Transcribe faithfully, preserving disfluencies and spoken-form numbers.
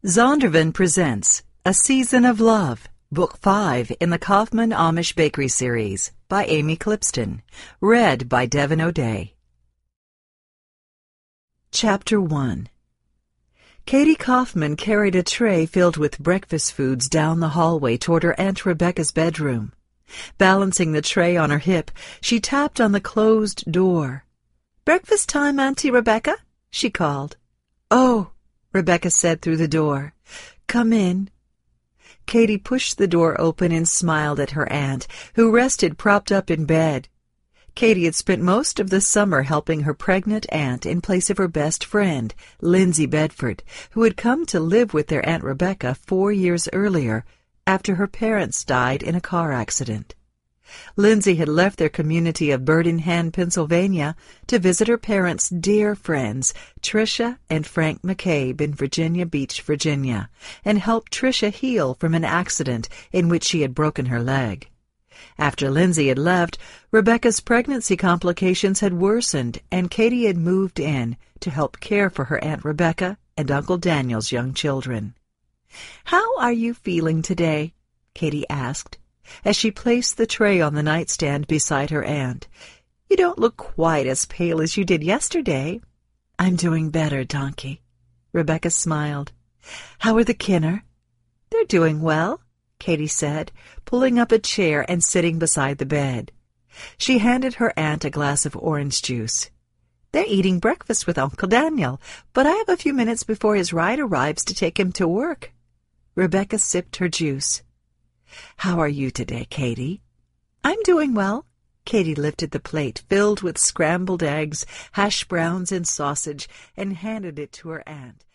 Zondervan presents A Season of Love, Book five in the Kaufman Amish Bakery series by Amy Clipston, read by Devin O'Day. Chapter one. Katie Kaufman carried a tray filled with breakfast foods down the hallway toward her Aunt Rebecca's bedroom. Balancing the tray on her hip, she tapped on the closed door. "Breakfast time, Auntie Rebecca," she called. "Oh," Rebecca said through the door. "Come in." Katie pushed the door open and smiled at her aunt, who rested propped up in bed. Katie had spent most of the summer helping her pregnant aunt in place of her best friend, Lindsay Bedford, who had come to live with their Aunt Rebecca four years earlier after her parents died in a car accident. Lindsay had left their community of Bird in Hand, Pennsylvania, to visit her parents' dear friends, Tricia and Frank McCabe, in Virginia Beach, Virginia, and help Tricia heal from an accident in which she had broken her leg. After Lindsay had left, Rebecca's pregnancy complications had worsened, and Katie had moved in to help care for her Aunt Rebecca and Uncle Daniel's young children. "How are you feeling today?" Katie asked, as she placed the tray on the nightstand beside her aunt. "You don't look quite as pale as you did yesterday." "I'm doing better, Donkey." Rebecca smiled. "How are the Kinner?" "They're doing well," Katie said, pulling up a chair and sitting beside the bed. She handed her aunt a glass of orange juice. "They're eating breakfast with Uncle Daniel, but I have a few minutes before his ride arrives to take him to work." Rebecca sipped her juice. "How are you today, Katie?" "I'm doing well." Katie lifted the plate filled with scrambled eggs, hash browns, and sausage and handed it to her aunt.